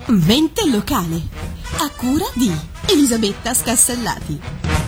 Mente locale, a cura di Elisabetta Scassellati.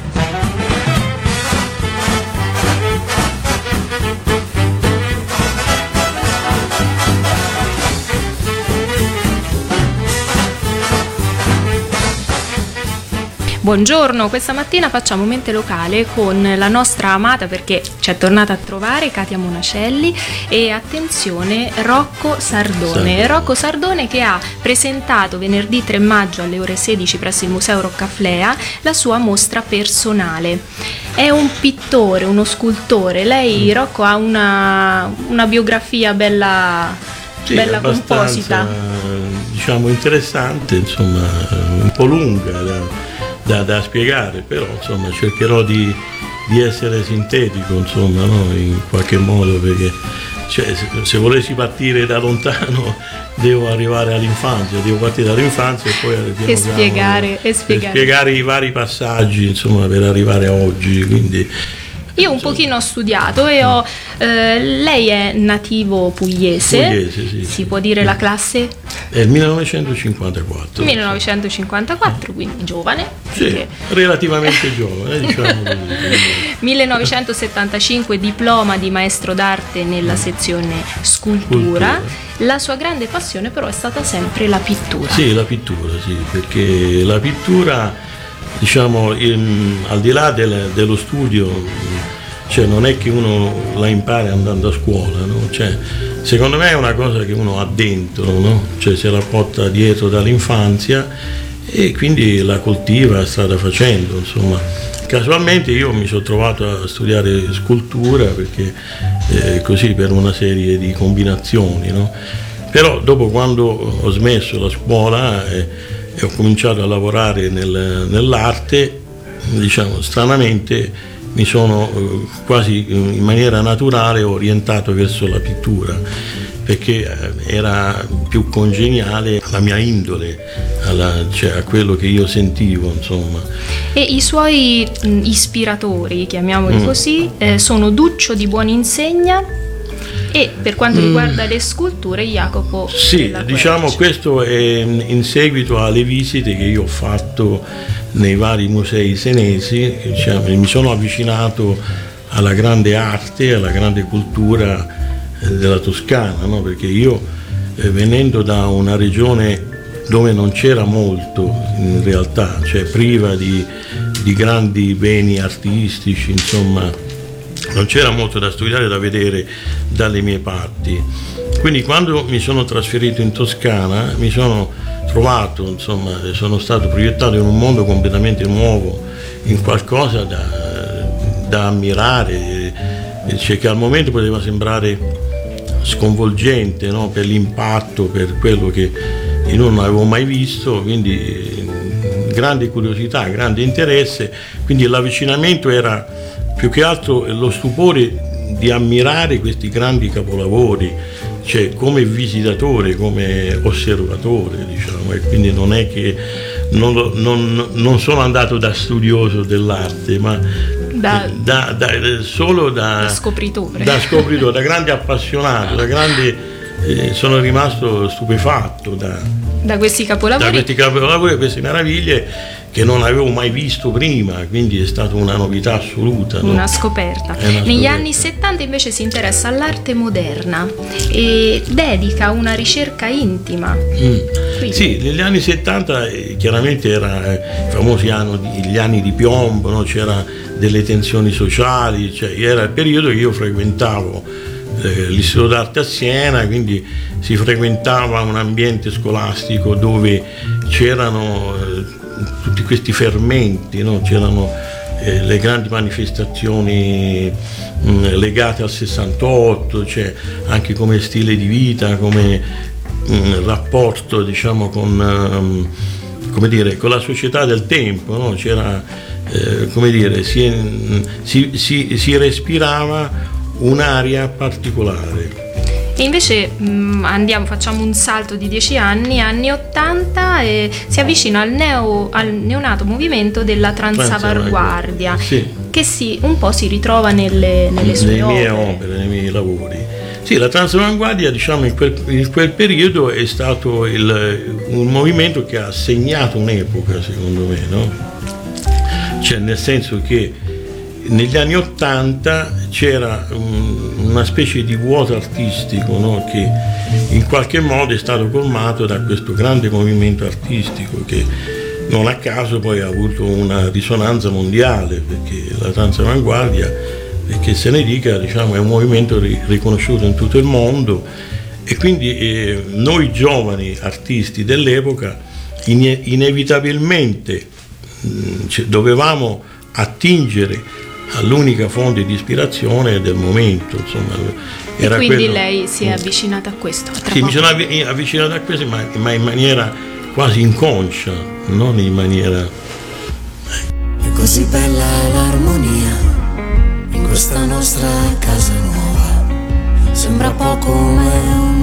Buongiorno, questa mattina facciamo Mente Locale con la nostra amata, perché ci è tornata a trovare, Katia Monacelli, e attenzione, Rocco Sardone. Rocco Sardone che ha presentato venerdì 3 maggio alle ore 16 presso il Museo Roccaflea la sua mostra personale. È un pittore, uno scultore. Lei, Rocco, ha una biografia bella composita. Diciamo interessante, insomma, un po' lunga da spiegare, però insomma cercherò di essere sintetico, insomma, no? In qualche modo, perché se volessi partire da lontano devo arrivare all'infanzia, devo partire dall'infanzia e poi spiegare i vari passaggi, insomma, per arrivare a oggi. Quindi io un pochino ho studiato e lei è nativo pugliese, sì. Si può dire la classe? È il 1954. 1954, quindi giovane. Sì, perché relativamente giovane, diciamo così. 1975 diploma di maestro d'arte nella sezione scultura. La sua grande passione però è stata sempre la pittura. Sì, la pittura, sì, perché la pittura, diciamo, al di là dello studio, cioè non è che uno la impara andando a scuola, no? Cioè, secondo me è una cosa che uno ha dentro, no? Cioè se la porta dietro dall'infanzia e quindi la coltiva strada facendo, insomma. Casualmente io mi sono trovato a studiare scultura perché così, per una serie di combinazioni, no? Però dopo, quando ho smesso la scuola e ho cominciato a lavorare nell'arte, diciamo, stranamente mi sono quasi in maniera naturale orientato verso la pittura, perché era più congeniale alla mia indole, cioè a quello che io sentivo, insomma. E i suoi ispiratori, chiamiamoli così, sono Duccio di Buoninsegna e, per quanto riguarda le sculture, Jacopo. Sì, diciamo, questo è in seguito alle visite che io ho fatto nei vari musei senesi, diciamo, mi sono avvicinato alla grande arte, alla grande cultura della Toscana, no? Perché io, venendo da una regione dove non c'era molto in realtà, cioè priva di grandi beni artistici, insomma, non c'era molto da studiare, da vedere dalle mie parti. Quindi quando mi sono trasferito in Toscana mi sono trovato, insomma, sono stato proiettato in un mondo completamente nuovo, in qualcosa da ammirare, cioè, che al momento poteva sembrare sconvolgente, no? Per l'impatto, per quello che io non avevo mai visto, quindi grande curiosità, grande interesse, quindi l'avvicinamento era più che altro lo stupore di ammirare questi grandi capolavori, cioè come visitatore, come osservatore, diciamo, e quindi non è che non sono andato da studioso dell'arte, ma solo da scopritore, da grande appassionato, sono rimasto stupefatto da questi capolavori e queste meraviglie che non avevo mai visto prima, quindi è stata una novità assoluta, no? Una scoperta. Negli anni 70 invece si interessa all'arte moderna e dedica una ricerca intima. Sì, negli anni 70 chiaramente era i famosi gli anni di piombo, no? C'era delle tensioni sociali, cioè era il periodo che io frequentavo l'Istituto d'Arte a Siena, quindi si frequentava un ambiente scolastico dove c'erano tutti questi fermenti, no? C'erano le grandi manifestazioni legate al 68, cioè anche come stile di vita, come rapporto, diciamo, con la società del tempo, no? C'era, si respirava un'aria particolare. E invece facciamo un salto di 10 anni 80, e si avvicina al neonato movimento della transavanguardia, sì, che un po' si ritrova nelle sue opere, nei miei lavori. Sì, la Transavanguardia, diciamo, in quel periodo è stato un movimento che ha segnato un'epoca, secondo me, no? Cioè, nel senso che negli anni '80 c'era una specie di vuoto artistico, no? Che in qualche modo è stato colmato da questo grande movimento artistico che non a caso poi ha avuto una risonanza mondiale, perché la Transavanguardia, che se ne dica, diciamo, è un movimento riconosciuto in tutto il mondo, e quindi noi giovani artisti dell'epoca inevitabilmente dovevamo attingere all'unica fonte di ispirazione del momento, insomma. Era, e quindi lei si è avvicinata a questo? Sì, mi sono avvicinato a questo, ma in maniera quasi inconscia, non in maniera... È così bella l'armonia in questa nostra casa nuova, sembra poco ma è un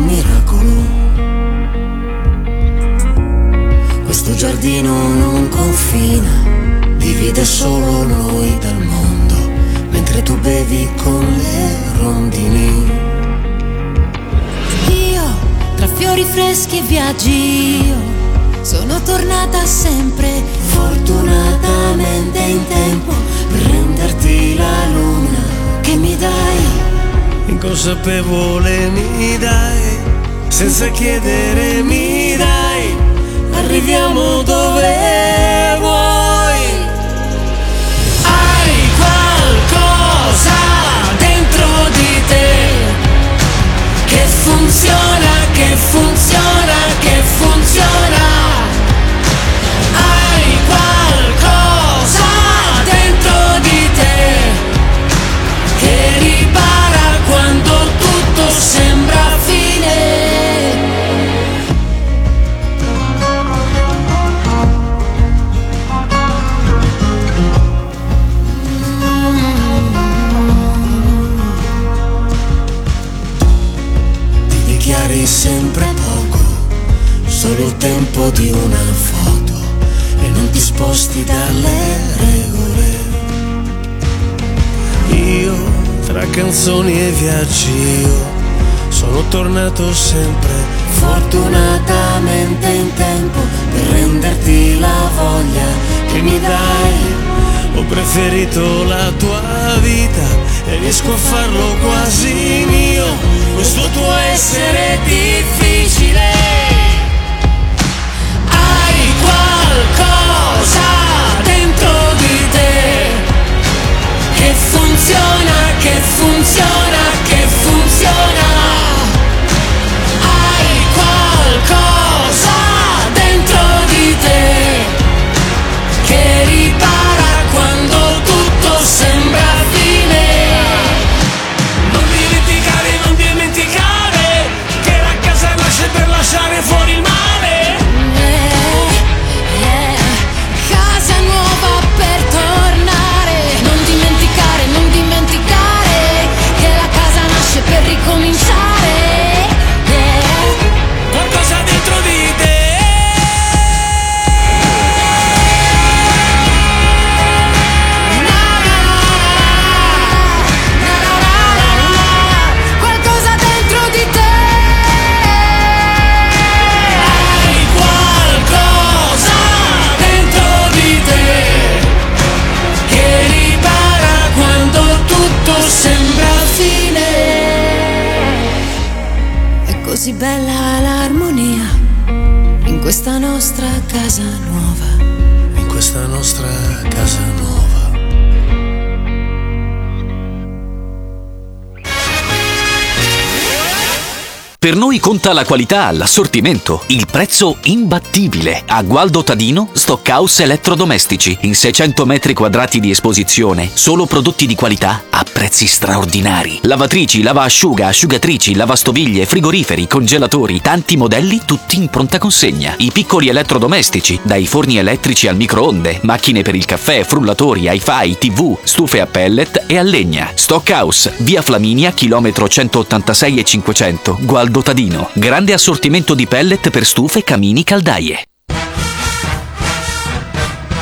miracolo. Questo giardino non confina, divide solo noi dal mondo, mentre tu bevi con le rondini. Io, tra fiori freschi e viaggi, io sono tornata sempre, fortunatamente in tempo, per renderti la luna che mi dai, inconsapevole mi dai, senza chiedere mi dai, arriviamo dove vuoi. Hai qualcosa dentro di te che funziona, che funziona, che funziona. Hai qualcosa dentro di te che ripara quando tutto sembra fine. Ti dichiari sempre poco, solo il tempo di una foto, e non ti sposti dalle regole. Io, tra canzoni e viaggi, io sono tornato sempre, fortunatamente in tempo, per renderti la voglia che mi dai. Ho preferito la tua vita e riesco a farlo quasi mio, questo tuo essere difficile. Hai qualcosa dentro di te che funziona, che funziona, che funziona. Hai qualcosa dentro di te che ripara quando tutto sembra fine. Non dimenticare, non dimenticare che la casa nasce per lasciare fuori il male. casa nuova per tornare. Non dimenticare, non dimenticare che la casa nasce per ricominciare. Qualcosa dentro di te. Qualcosa dentro di te. Hai qualcosa dentro di te che ripara quando tutto sembra fine. È così bella l'armonia in questa nostra casa nuova. In questa nostra casa nuova. Per noi conta la qualità, l'assortimento, il prezzo imbattibile. A Gualdo Tadino, Stockhouse Elettrodomestici. In 600 metri quadrati di esposizione, solo prodotti di qualità a prezzi straordinari. Lavatrici, lavaasciuga, asciugatrici, lavastoviglie, frigoriferi, congelatori, tanti modelli, tutti in pronta consegna. I piccoli elettrodomestici, dai forni elettrici al microonde, macchine per il caffè, frullatori, hi-fi, TV, stufe a pellet e a legna. Stockhouse, via Flaminia, chilometro 186 e 500, Gualdo Tadino. Grande assortimento di pellet per stufe, camini, caldaie.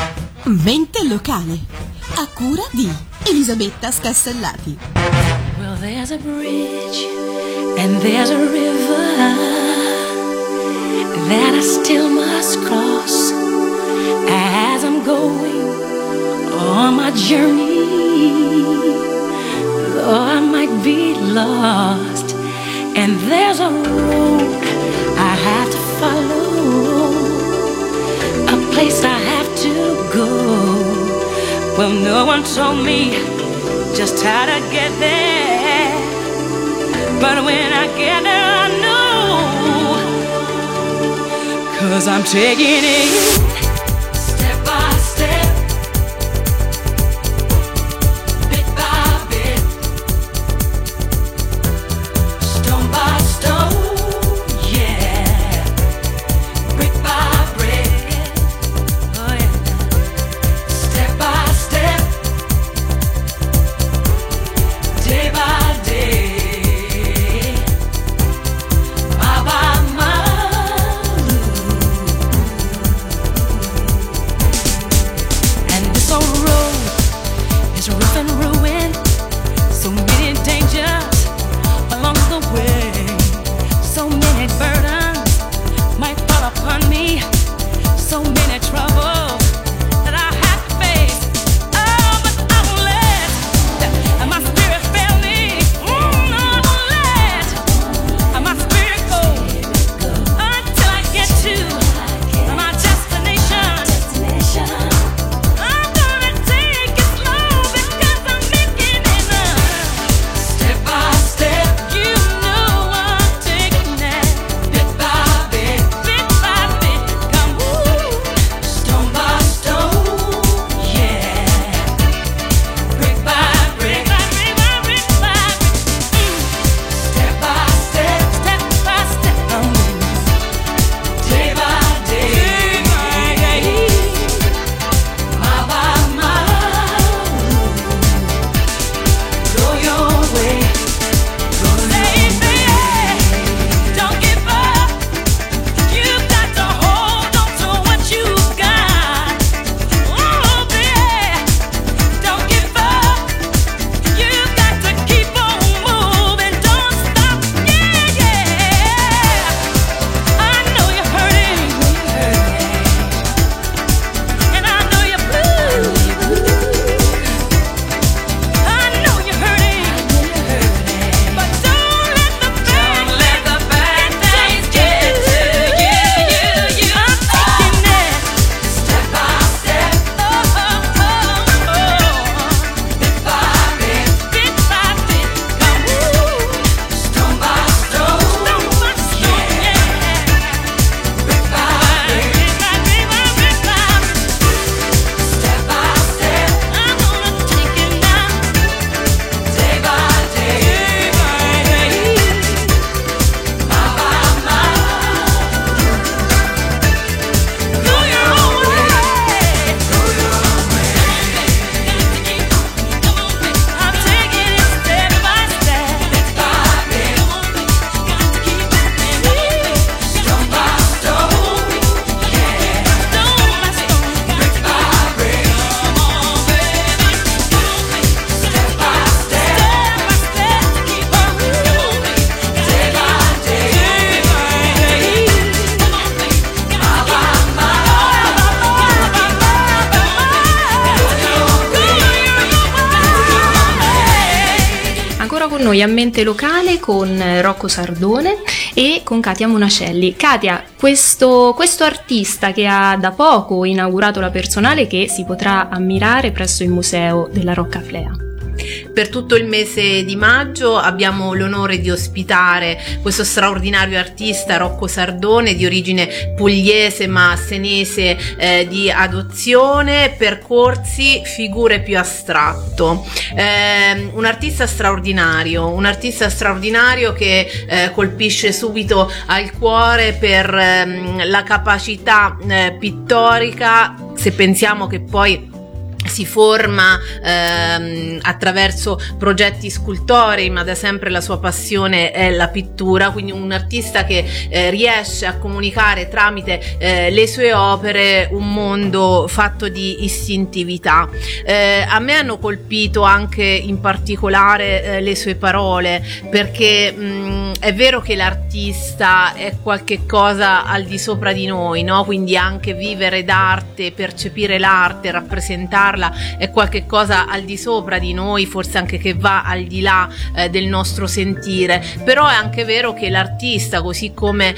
Mente locale, a cura di Elisabetta Scastellati. Well, There's a bridge and there's a river that I still must cross as I'm going on my journey. Though I might be lost, and there's a road I have to follow, a place I have to go. Well, no one told me just how to get there, but when I get there I know, 'cause I'm taking it step by step, bit by bit, stone by stone, yeah, brick by brick, oh yeah, step by step, day by day, mile by mile. And this old road is rough and ruined, so many dangers along the way, so many burdens might fall upon me, so many troubles that I have to face. Oh, but I won't let my spirit fail me. No, I won't let my spirit go until I get to my destination. I'm gonna take it slow because I'm making it up. Step by step, you know I'm taking that. Bit by bit, come stone by stone, yeah. Brick by brick, step by step, I'm moving. Day by day, mile by mile. Go your way, go baby. Don't give up. You've got to hold on to what you've got. Oh, baby, don't give up. You've got to keep on moving. Don't stop. Yeah, yeah. I know you're hurting, and I know you're blue. I know you're hurting, but don't let the bad things get to you. I'm taking it step by step, bit by bit, come stone by stone, yeah. Brick by brick, step by step, I'm gonna take it now, day by day, mile by mile. Go your own way, I'm taking it step by step, bit by bit, stone by stone, yeah, stone by stone, brick by brick, come on, baby, step by step, keep on moving, day by day, mile by Ancora con noi a Mente Locale con Rocco Sardone e con Katia Monacelli. Katia, questo artista che ha da poco inaugurato la personale che si potrà ammirare presso il Museo della Roccaflea. Per tutto il mese di maggio abbiamo l'onore di ospitare questo straordinario artista Rocco Sardone, di origine pugliese ma senese di adozione, percorsi, figure più astratto. Un artista straordinario che colpisce subito al cuore per la capacità pittorica, se pensiamo che poi si forma attraverso progetti scultorei, ma da sempre la sua passione è la pittura, quindi un artista che riesce a comunicare tramite le sue opere un mondo fatto di istintività. A me hanno colpito anche in particolare le sue parole, perché è vero che l'artista è qualche cosa al di sopra di noi, no? Quindi anche vivere d'arte, percepire l'arte, rappresentarla è qualche cosa al di sopra di noi, forse anche che va al di là del nostro sentire. Però è anche vero che l'artista, così come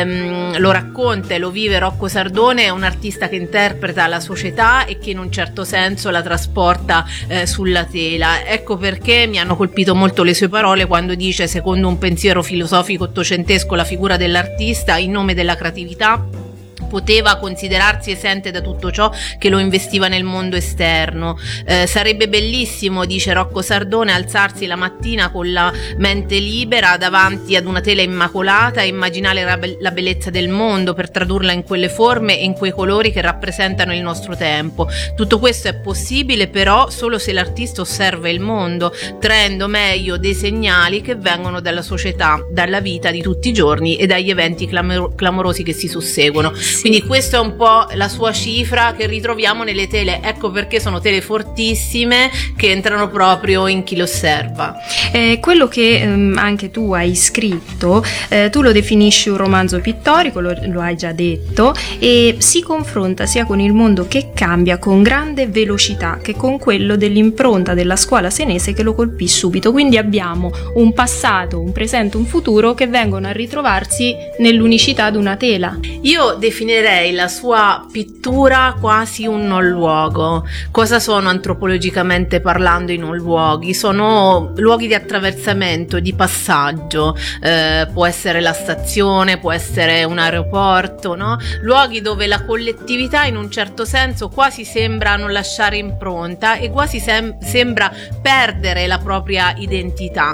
lo racconta e lo vive Rocco Sardone, è un artista che interpreta la società e che in un certo senso la trasporta sulla tela. Ecco perché mi hanno colpito molto le sue parole quando dice: secondo un pensiero filosofico ottocentesco, la figura dell'artista, in nome della creatività, poteva considerarsi esente da tutto ciò che lo investiva nel mondo esterno. Sarebbe bellissimo, dice Rocco Sardone, alzarsi la mattina con la mente libera davanti ad una tela immacolata e immaginare la bellezza del mondo per tradurla in quelle forme e in quei colori che rappresentano il nostro tempo. Tutto questo è possibile però solo se l'artista osserva il mondo, traendo meglio dei segnali che vengono dalla società, dalla vita di tutti i giorni e dagli eventi clamorosi che si susseguono. Quindi questa è un po' la sua cifra che ritroviamo nelle tele. Ecco perché sono tele fortissime che entrano proprio in chi lo osserva. Quello che anche tu hai scritto, tu lo definisci un romanzo pittorico, lo hai già detto, e si confronta sia con il mondo che cambia con grande velocità che con quello dell'impronta della scuola senese che lo colpì subito. Quindi abbiamo un passato, un presente, un futuro che vengono a ritrovarsi nell'unicità di una tela. Io definirei la sua pittura quasi un non luogo. Cosa sono antropologicamente parlando i non luoghi? Sono luoghi di attraversamento, di passaggio, può essere la stazione, può essere un aeroporto, no? Luoghi dove la collettività in un certo senso quasi sembra non lasciare impronta e quasi sembra perdere la propria identità.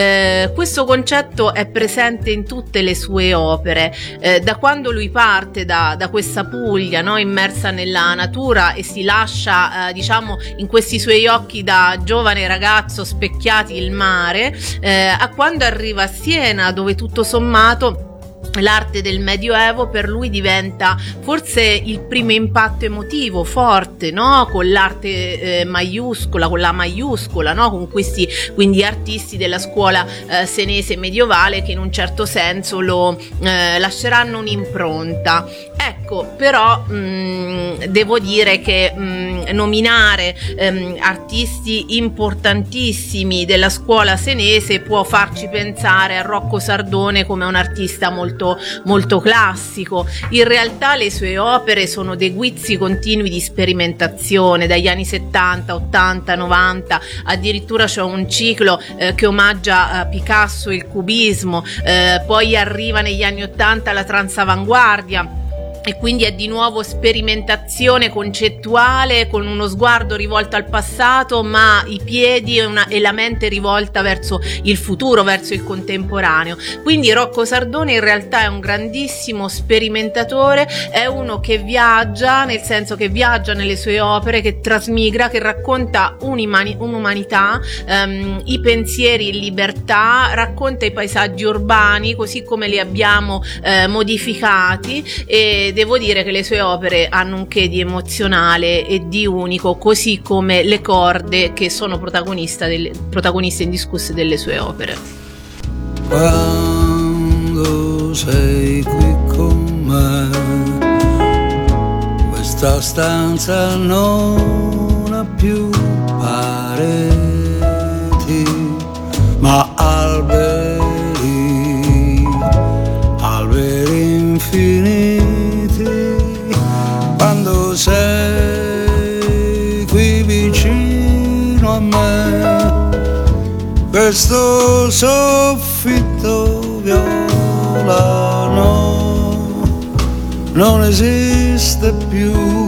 Questo concetto è presente in tutte le sue opere, da quando lui parte da questa Puglia, no, immersa nella natura, e si lascia diciamo in questi suoi occhi da giovane ragazzo specchiati il mare, a quando arriva a Siena, dove tutto sommato l'arte del Medioevo per lui diventa forse il primo impatto emotivo forte, no? Con l'arte maiuscola, con la maiuscola, no? Con questi quindi artisti della scuola senese medievale che in un certo senso lo lasceranno un'impronta. Ecco, però devo dire che nominare artisti importantissimi della scuola senese può farci pensare a Rocco Sardone come un artista molto classico. In realtà le sue opere sono dei guizzi continui di sperimentazione dagli anni 70, 80, 90, addirittura c'è un ciclo che omaggia Picasso e il cubismo, poi arriva negli anni 80 la transavanguardia. E quindi è di nuovo sperimentazione concettuale con uno sguardo rivolto al passato, ma i piedi e la mente rivolta verso il futuro, verso il contemporaneo. Quindi Rocco Sardone in realtà è un grandissimo sperimentatore, è uno che viaggia, nel senso che viaggia nelle sue opere, che trasmigra, che racconta un'umanità, i pensieri in libertà, racconta i paesaggi urbani così come li abbiamo modificati, e devo dire che le sue opere hanno un che di emozionale e di unico, così come le corde che sono protagoniste indiscusse delle sue opere. Quando sei qui con me, questa stanza non ha più pareti, ma alberi infiniti. Quando sei qui vicino a me, questo soffitto violano non esiste più.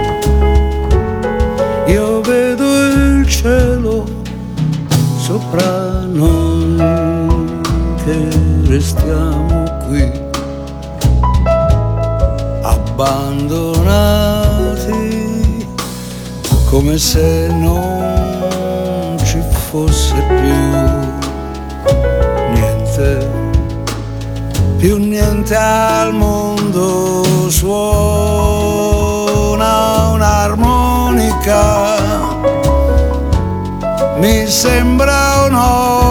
Io vedo il cielo sopra noi che restiamo qui abbandonati come se non ci fosse più niente al mondo. Suona un'armonica, mi sembra un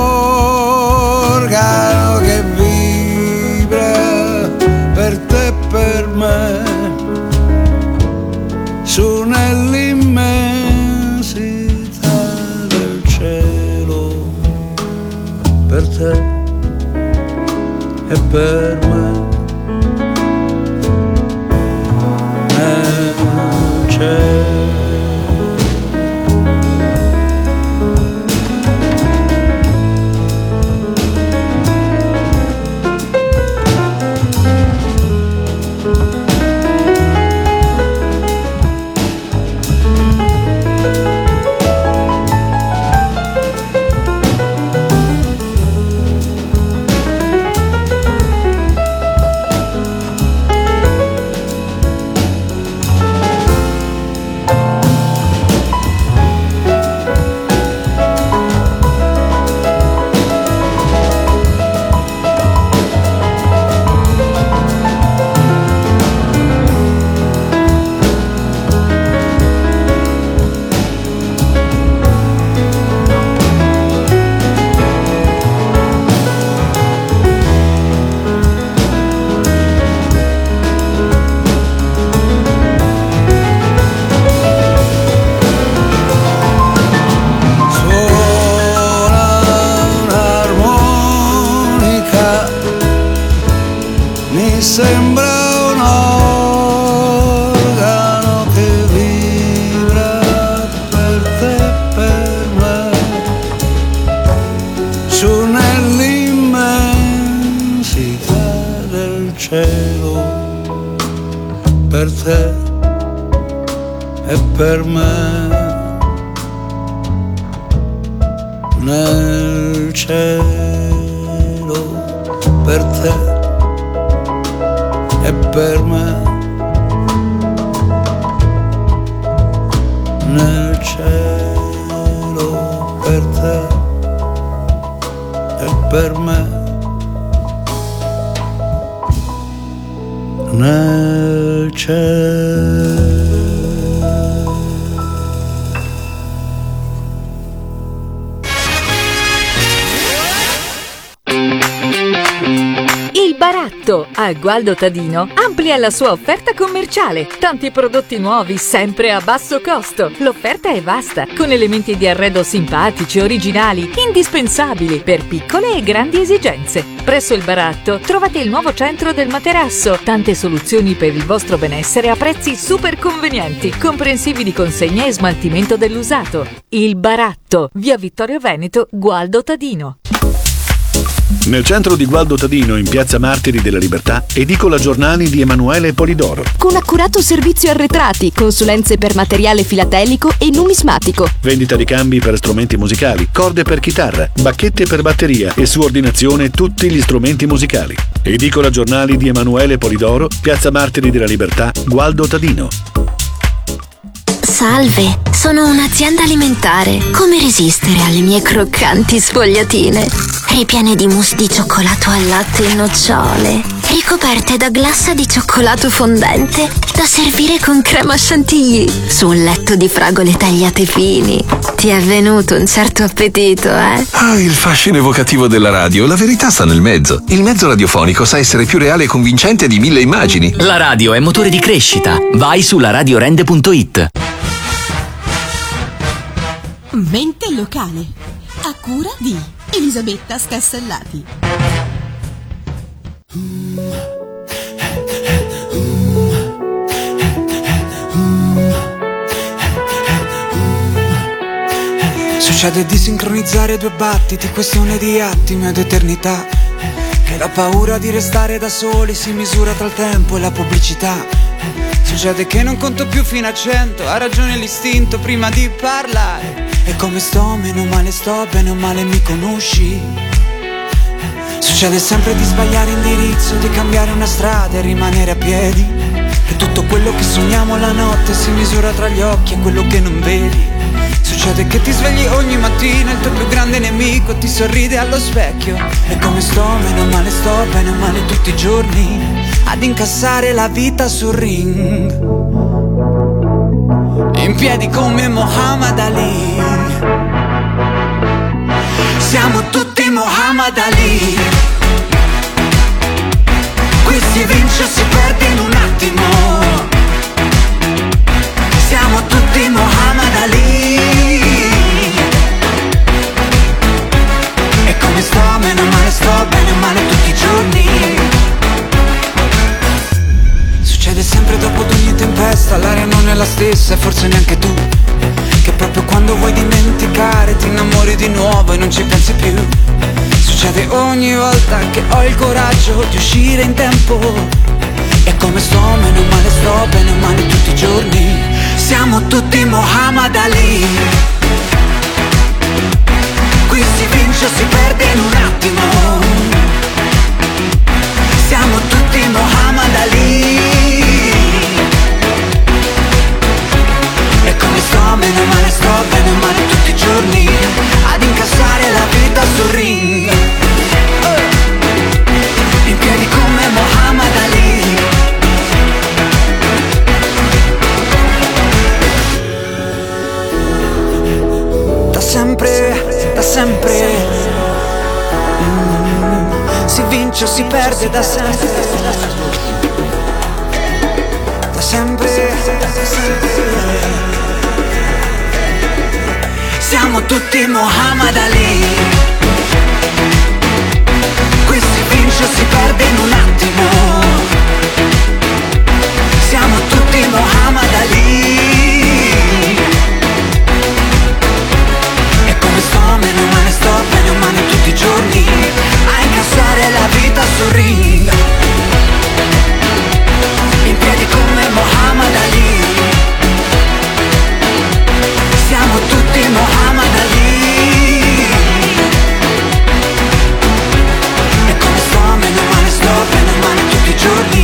organo che vibra per te e per me, su nell'immensità del cielo, per te e per me. C'è per te e per me, nel cielo, per te e per me, nel cielo, per te e per me, nel cielo. Il Baratto a Gualdo Tadino amplia la sua offerta commerciale. Tanti prodotti nuovi sempre a basso costo. L'offerta è vasta, con elementi di arredo simpatici, originali, indispensabili per piccole e grandi esigenze. Presso il Baratto trovate il nuovo centro del materasso, tante soluzioni per il vostro benessere a prezzi super convenienti, comprensivi di consegna e smaltimento dell'usato. Il Baratto, via Vittorio Veneto, Gualdo Tadino. Nel centro di Gualdo Tadino, in piazza Martiri della Libertà, edicola giornali di Emanuele Polidoro. Con accurato servizio arretrati, consulenze per materiale filatelico e numismatico. Vendita di cambi per strumenti musicali, corde per chitarra, bacchette per batteria e su ordinazione tutti gli strumenti musicali. Edicola giornali di Emanuele Polidoro, piazza Martiri della Libertà, Gualdo Tadino. Salve, sono un'azienda alimentare. Come resistere alle mie croccanti sfogliatine? Ripiene di mousse di cioccolato al latte e nocciole, ricoperte da glassa di cioccolato fondente, da servire con crema chantilly, su un letto di fragole tagliate fini. Ti è venuto un certo appetito, eh? Ah, il fascino evocativo della radio. La verità sta nel mezzo. Il mezzo radiofonico sa essere più reale e convincente di 1000 immagini. La radio è motore di crescita. Vai su laradiorende.it. Mente locale, a cura di Elisabetta Scassellati. Succede di sincronizzare due battiti, questione di attimi ed eternità, che la paura di restare da soli si misura tra il tempo e la pubblicità. Succede che non conto più fino a 100, ha ragione l'istinto prima di parlare. E come sto, meno male sto, bene o male mi conosci. Succede sempre di sbagliare indirizzo, di cambiare una strada e rimanere a piedi. E tutto quello che sogniamo la notte si misura tra gli occhi e quello che non vedi. Succede che ti svegli ogni mattina, il tuo più grande nemico ti sorride allo specchio. E come sto, meno male sto, bene o male tutti i giorni, ad incassare la vita sul ring, in piedi come Muhammad Ali. Siamo tutti Muhammad Ali. Qui si vince o si perde in un attimo. Siamo tutti Muhammad Ali. E come sto, meno male sto, bene o male tutti i giorni. Succede sempre dopo ad ogni tempesta, l'aria non è la stessa e forse neanche tu, che proprio quando vuoi dimenticare ti innamori di nuovo e non ci pensi più. Succede ogni volta che ho il coraggio di uscire in tempo. E come sto, meno male sto, bene o male tutti i giorni. Siamo tutti Muhammad Ali. Qui si vince o si perde in un attimo. Siamo tutti Muhammad Ali. E come sto, meno male sto, bene o male tutti i giorni, ad incassare la vita sul ring, in piedi come Muhammad Ali. Da sempre si vince o si perde da sempre. Da sempre. Siamo tutti Muhammad Ali. Qui si vince o si perde in un attimo. Siamo tutti Muhammad Ali. E come sto, meno male sto, bene o male tutti i giorni, a incassare la vita sul ring, in piedi come Muhammad Ali. Siamo tutti Muhammad Ali. E come sto, meno male sto, bene o male tutti i giorni.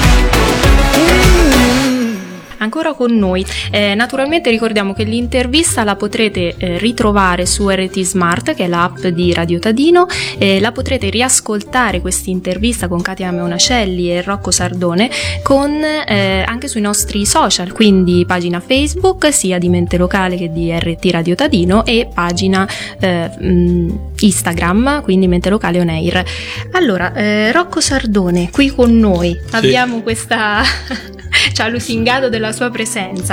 Ancora con noi, naturalmente ricordiamo che l'intervista la potrete ritrovare su RT Smart, che è l'app di Radio Tadino, la potrete riascoltare questa intervista con Katia Meonacelli e Rocco Sardone anche sui nostri social, quindi pagina Facebook sia di Mente Locale che di RT Radio Tadino e pagina Instagram, quindi Mente Locale On Air. Allora, Rocco Sardone qui con noi, sì. Abbiamo questa ci ha lusingato della sua presenza.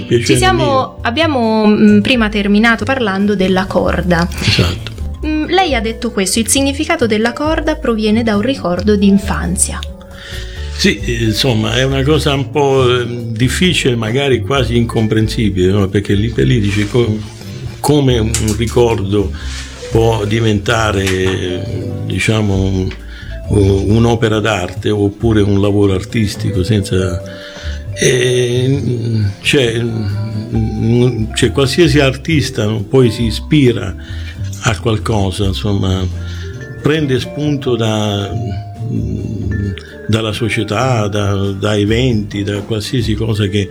Abbiamo prima terminato parlando della corda. Esatto. Lei ha detto questo: il significato della corda proviene da un ricordo di infanzia. Sì, insomma, è una cosa un po' difficile, magari quasi incomprensibile, no? Perché lì per lì dice come un ricordo può diventare, diciamo, un'opera d'arte oppure un lavoro artistico senza... Cioè qualsiasi artista, no? Poi si ispira a qualcosa, insomma, prende spunto dalla società, da eventi, da qualsiasi cosa che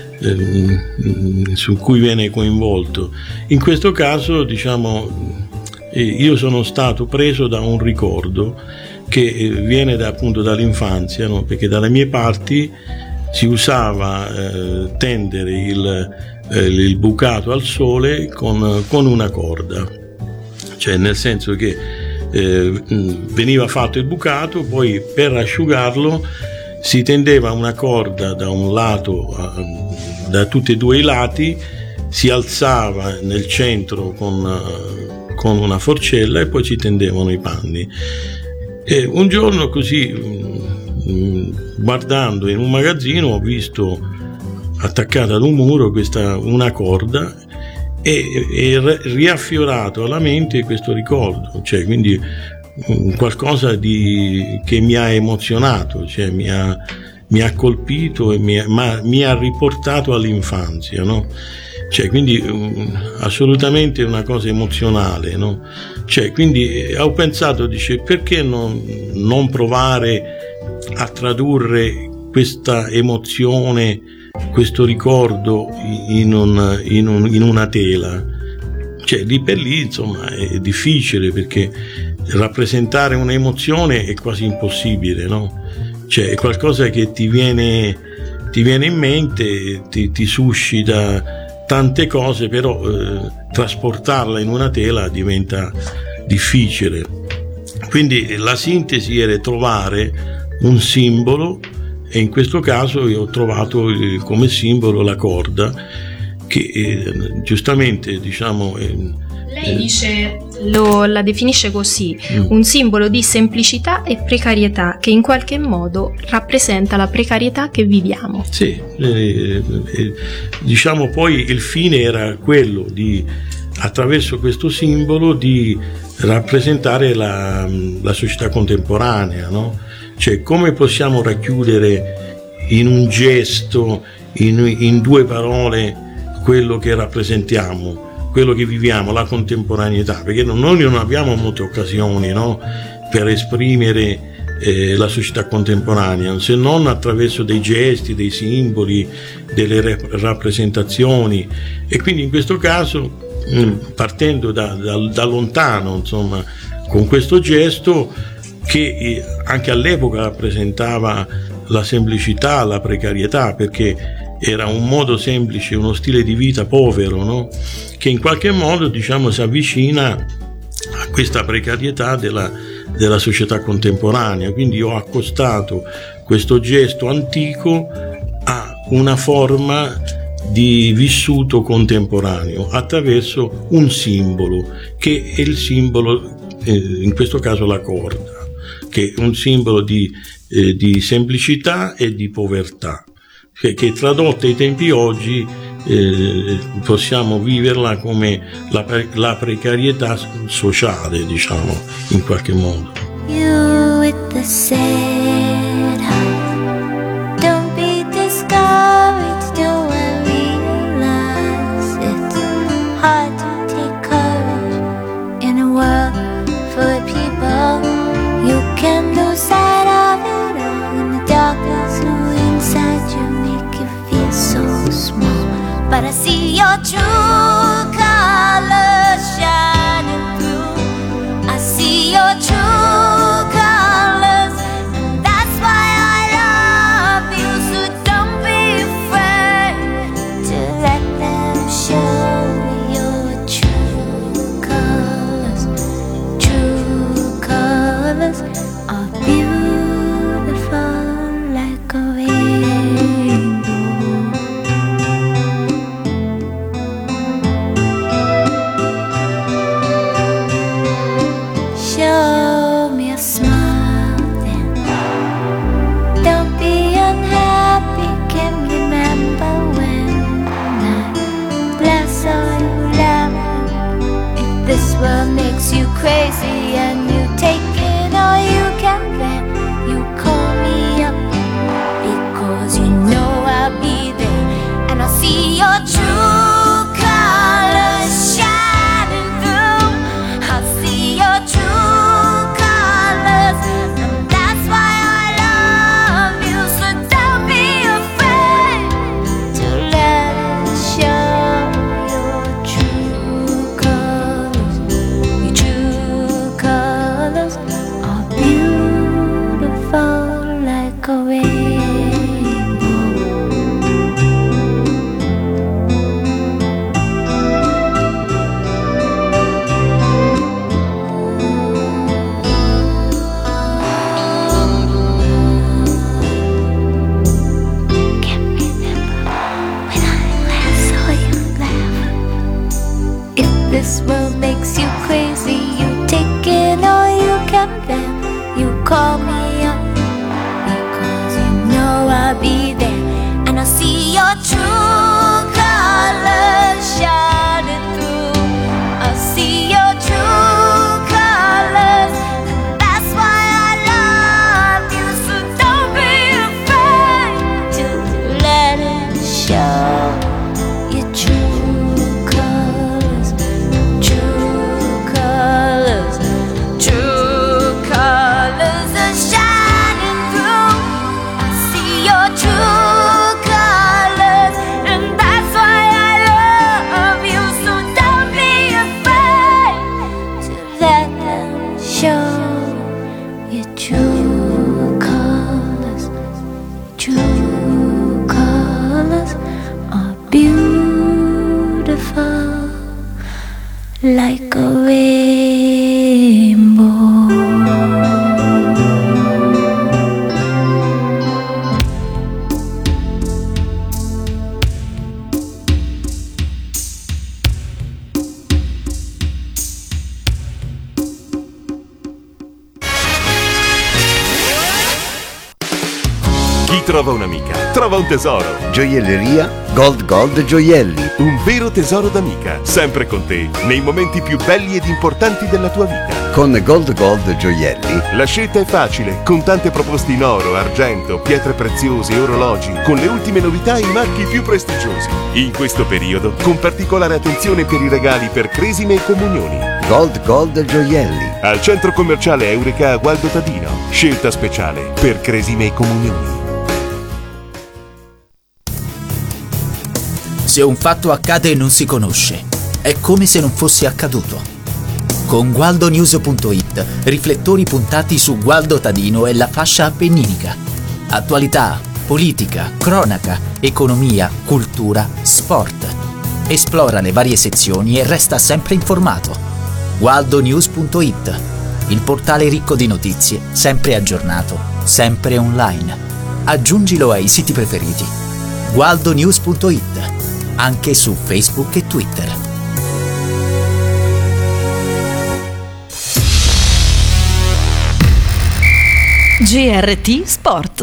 su cui viene coinvolto. In questo caso, diciamo, io sono stato preso da un ricordo che viene appunto dall'infanzia, no? Perché dalle mie parti si usava tendere il bucato al sole con una corda, cioè nel senso che veniva fatto il bucato, poi per asciugarlo si tendeva una corda da un lato, da tutti e due i lati, si alzava nel centro con una forcella e poi si tendevano i panni. E un giorno così, guardando in un magazzino, ho visto attaccata ad un muro una corda e riaffiorato alla mente questo ricordo, cioè quindi qualcosa che mi ha emozionato, cioè mi ha colpito e mi ha riportato all'infanzia, no? Cioè quindi assolutamente una cosa emozionale, no? Cioè quindi ho pensato, dice, perché non provare a tradurre questa emozione, questo ricordo in una tela. Cioè, lì per lì, insomma, è difficile, perché rappresentare un'emozione è quasi impossibile, no? Cioè, è qualcosa che ti viene in mente, ti suscita tante cose, però trasportarla in una tela diventa difficile. Quindi la sintesi era trovare un simbolo, e in questo caso io ho trovato come simbolo la corda, che giustamente, diciamo, lei dice, la definisce così: un simbolo di semplicità e precarietà che in qualche modo rappresenta la precarietà che viviamo. Sì, diciamo, poi il fine era quello di, attraverso questo simbolo, di rappresentare la società contemporanea, no? Cioè, come possiamo racchiudere in un gesto, in due parole, quello che rappresentiamo, quello che viviamo, la contemporaneità, perché noi non abbiamo molte occasioni, no, per esprimere la società contemporanea, se non attraverso dei gesti, dei simboli, delle rappresentazioni. E quindi in questo caso, partendo da lontano, insomma, con questo gesto che anche all'epoca rappresentava la semplicità, la precarietà, perché era un modo semplice, uno stile di vita povero, no? Che in qualche modo, diciamo, si avvicina a questa precarietà della società contemporanea. Quindi ho accostato questo gesto antico a una forma di vissuto contemporaneo attraverso un simbolo, che è il simbolo, in questo caso la corda, che è un simbolo di semplicità e di povertà, che tradotta ai tempi oggi possiamo viverla come la precarietà sociale, diciamo, in qualche modo. You with the sad heart, don't be discouraged, do I realize it's hard to take courage in a world full of people. You can lose sight of it all, in the darkness who inside you make you feel so small. But I see your true colors shining through. I see your true colors, and that's why I love you. So don't be afraid to let them show your true colors. True colors are beautiful like a rainbow. Show me a smile then. Don't be unhappy, can remember when I bless all you love. If this world makes you crazy and you take it all you can, then you call me up, because you know I'll be there, and I'll see your true colors shining through. I'll see your true colors, and that's why I love you. So don't be afraid to let it show your true colors. Your true colors. show your true colors. True colors are beautiful, like a rainbow. Chi trova un'amica trova un tesoro. Gioielleria Gold Gold Gioielli. Un vero tesoro d'amica, sempre con te nei momenti più belli ed importanti della tua vita. Con Gold Gold Gioielli la scelta è facile, con tante proposte in oro, argento, pietre preziose, orologi, con le ultime novità e i marchi più prestigiosi. In questo periodo, con particolare attenzione per i regali per cresime e comunioni. Gold Gold Gioielli. Al centro commerciale Eureka a Gualdo Tadino. Scelta speciale per cresime e comunioni. Se un fatto accade e non si conosce, è come se non fosse accaduto. Con GualdoNews.it, riflettori puntati su Gualdo Tadino e la fascia appenninica. Attualità, politica, cronaca, economia, cultura, sport. Esplora le varie sezioni e resta sempre informato. GualdoNews.it, il portale ricco di notizie, sempre aggiornato, sempre online. Aggiungilo ai siti preferiti. GualdoNews.it, anche su Facebook e Twitter. GRT Sport.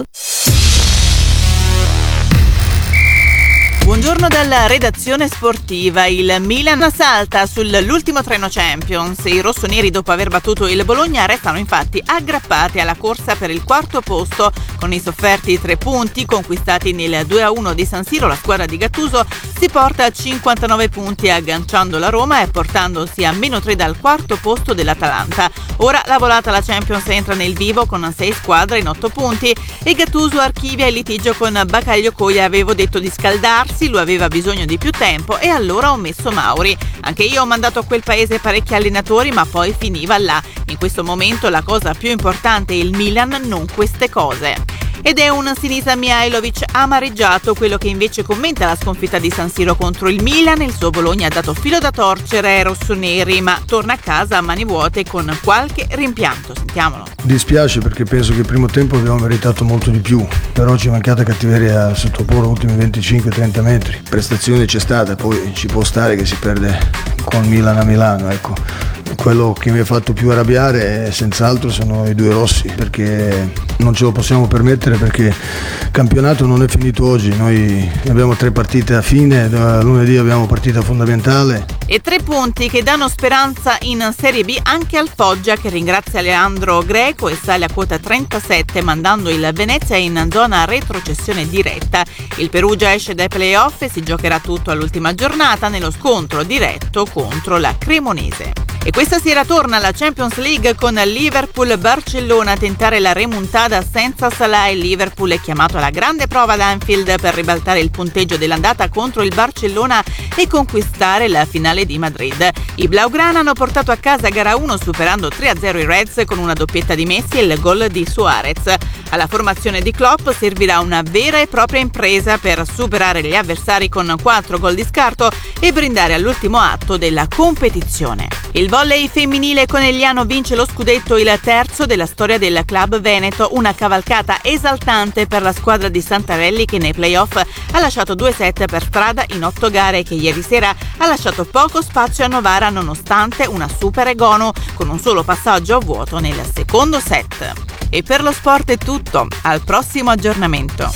Buongiorno dalla redazione sportiva. Il Milan salta sull'ultimo treno Champions. I rossoneri, dopo aver battuto il Bologna, restano infatti aggrappati alla corsa per il quarto posto. Con i sofferti 3 punti conquistati nel 2-1 di San Siro, la squadra di Gattuso si porta a 59 punti, agganciando la Roma e portandosi a -3 dal quarto posto dell'Atalanta. Ora la volata alla Champions entra nel vivo con 6 squadre in 8 punti e Gattuso archivia il litigio con Bakayoko. Avevo detto di scaldarsi, lui aveva bisogno di più tempo e allora ho messo Mauri. Anche io ho mandato a quel paese parecchi allenatori, ma poi finiva là. In questo momento la cosa più importante è il Milan, non queste cose. Ed è un Sinisa Mihajlovic amareggiato quello che invece commenta la sconfitta di San Siro contro il Milan. Il suo Bologna ha dato filo da torcere ai rossoneri, ma torna a casa a mani vuote con qualche rimpianto. Sentiamolo. Dispiace perché penso che il primo tempo abbiamo meritato molto di più, però ci è mancata cattiveria a sottoporre gli ultimi 25-30 metri. Prestazione c'è stata, poi ci può stare che si perde con Milan a Milano, ecco. Quello che mi ha fatto più arrabbiare senz'altro sono i 2 rossi, perché non ce lo possiamo permettere, perché il campionato non è finito oggi. Noi abbiamo 3 partite a fine, lunedì abbiamo partita fondamentale. E 3 punti che danno speranza in Serie B anche al Foggia, che ringrazia Leandro Greco e sale a quota 37, mandando il Venezia in zona retrocessione diretta. Il Perugia esce dai playoff e si giocherà tutto all'ultima giornata nello scontro diretto contro la Cremonese. E questa sera torna la Champions League con Liverpool-Barcellona a tentare la remontada senza Salah. Il Liverpool è chiamato alla grande prova ad Anfield per ribaltare il punteggio dell'andata contro il Barcellona e conquistare la finale di Madrid. I Blaugrana hanno portato a casa gara 1 superando 3-0 i Reds con una doppietta di Messi e il gol di Suarez. Alla formazione di Klopp servirà una vera e propria impresa per superare gli avversari con 4 gol di scarto e brindare all'ultimo atto della competizione. Il volley femminile conegliano vince lo scudetto, il terzo della storia del club veneto, una cavalcata esaltante per la squadra di Santarelli che nei playoff ha lasciato 2 set per strada in 8 gare e che ieri sera ha lasciato poco spazio a Novara nonostante una super Egonu con un solo passaggio a vuoto nel secondo set. E per lo sport è tutto, al prossimo aggiornamento.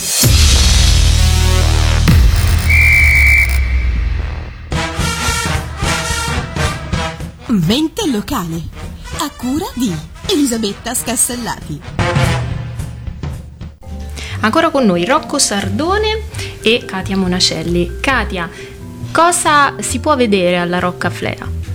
Mente locale, a cura di Elisabetta Scassellati. Ancora con noi Rocco Sardone e Katia Monacelli. Katia, cosa si può vedere alla Roccaflea?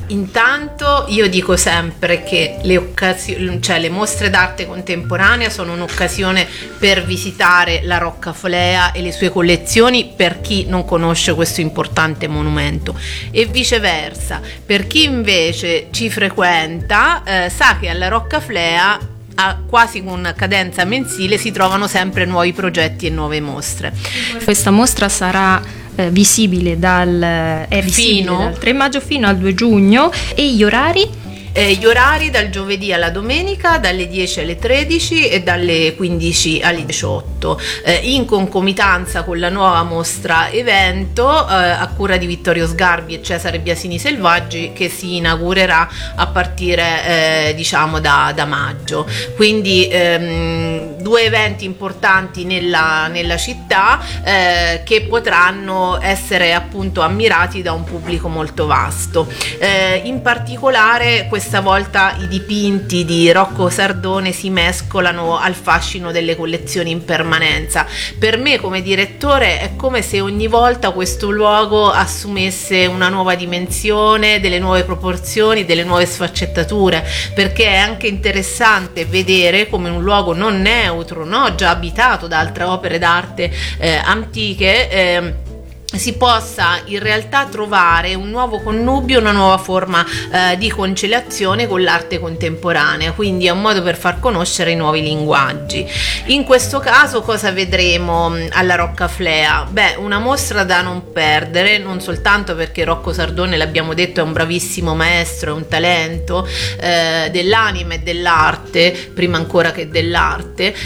Intanto io dico sempre che le mostre d'arte contemporanea sono un'occasione per visitare la Roccaflea e le sue collezioni per chi non conosce questo importante monumento, e viceversa, per chi invece ci frequenta sa che alla Roccaflea quasi con cadenza mensile si trovano sempre nuovi progetti e nuove mostre. Questa mostra sarà visibile dal 3 maggio fino al 2 giugno. E gli orari? Gli orari dal giovedì alla domenica dalle 10 alle 13 e dalle 15 alle 18, in concomitanza con la nuova mostra evento a cura di Vittorio Sgarbi e Cesare Biasini Selvaggi, che si inaugurerà a partire da maggio. Quindi 2 eventi importanti nella città che potranno essere appunto ammirati da un pubblico molto vasto. In particolare questa volta i dipinti di Rocco Sardone si mescolano al fascino delle collezioni in permanenza. Per me come direttore è come se ogni volta questo luogo assumesse una nuova dimensione, delle nuove proporzioni, delle nuove sfaccettature, perché è anche interessante vedere come un luogo non neutro, no? Già abitato da altre opere d'arte antiche, si possa in realtà trovare un nuovo connubio, una nuova forma di conciliazione con l'arte contemporanea, quindi è un modo per far conoscere i nuovi linguaggi. In questo caso cosa vedremo alla Roccaflea? Una mostra da non perdere, non soltanto perché Rocco Sardone, l'abbiamo detto, è un bravissimo maestro, è un talento dell'anima e dell'arte, prima ancora che dell'arte,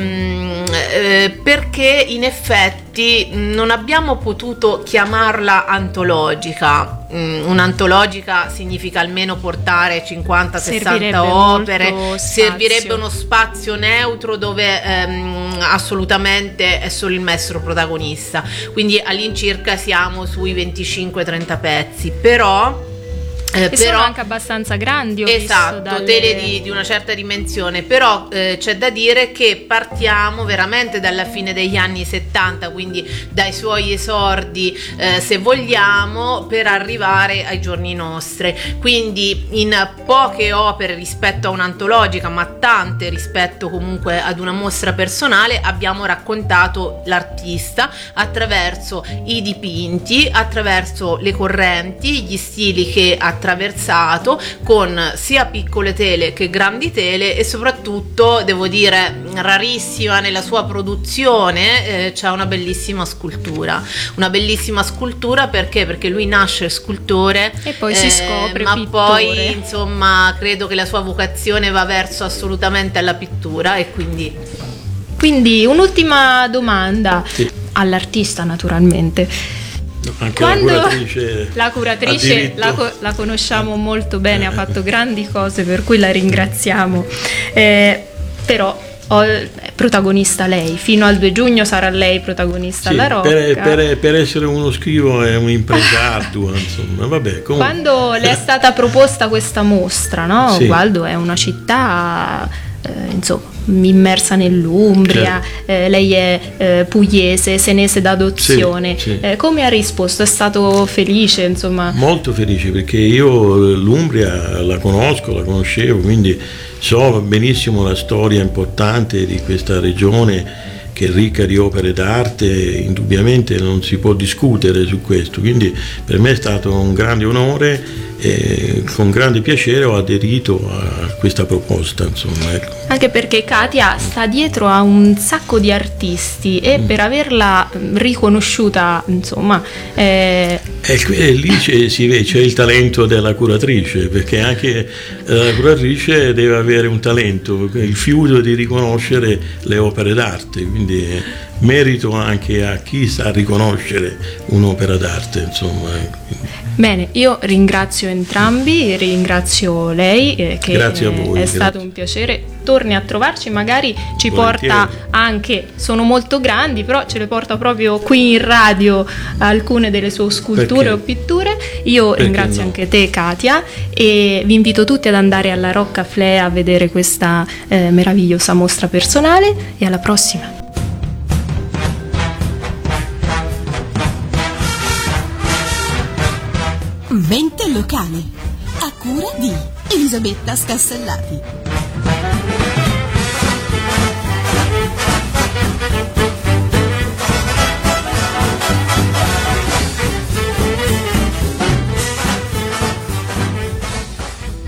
perché in effetti non abbiamo potuto chiamarla antologica. Un'antologica significa almeno portare 50-60 opere, servirebbe uno spazio neutro dove assolutamente è solo il maestro protagonista, quindi all'incirca siamo sui 25-30 pezzi, però sono anche abbastanza grandi, esatto, tele di una certa dimensione, però c'è da dire che partiamo veramente dalla fine degli anni 70, quindi dai suoi esordi se vogliamo, per arrivare ai giorni nostri, quindi in poche opere rispetto a un'antologica, ma tante rispetto comunque ad una mostra personale, abbiamo raccontato l'artista attraverso i dipinti, attraverso le correnti, gli stili che ha attraversato, con sia piccole tele che grandi tele, e soprattutto devo dire rarissima nella sua produzione, c'è una bellissima scultura perché lui nasce scultore e poi si scopre ma pittore. Poi insomma credo che la sua vocazione va verso assolutamente alla pittura, e quindi un'ultima domanda all'artista, naturalmente. Anche Quando la curatrice la conosciamo molto bene, ha fatto grandi cose per cui la ringraziamo, però protagonista lei, fino al 2 giugno sarà lei protagonista alla Rocca. Per essere uno scrivo è un'impresa ardua, insomma, vabbè, comunque. Quando le è stata proposta questa mostra, no? Sì. Gualdo è una città insomma immersa nell'Umbria, lei è pugliese, senese d'adozione, sì. Come ha risposto? È stato felice, insomma? Molto felice, perché io l'Umbria la conoscevo, quindi so benissimo la storia importante di questa regione, che è ricca di opere d'arte, indubbiamente non si può discutere su questo, quindi per me è stato un grande onore e con grande piacere ho aderito a questa proposta, insomma, ecco. Anche perché Katia sta dietro a un sacco di artisti e per averla riconosciuta, insomma, lì c'è il talento della curatrice, perché anche la curatrice deve avere un talento, il fiuto di riconoscere le opere d'arte, quindi merito anche a chi sa riconoscere un'opera d'arte, insomma. Bene, io ringrazio entrambi, ringrazio lei che grazie a voi, è stato un piacere. Torni a trovarci, magari ci porta anche, sono molto grandi, però ce le porta proprio qui in radio alcune delle sue sculture o pitture. Io ringrazio anche te, Katia, e vi invito tutti ad andare alla Roccaflea a vedere questa meravigliosa mostra personale, e alla prossima. Mente locale. cura di Elisabetta Scassellati.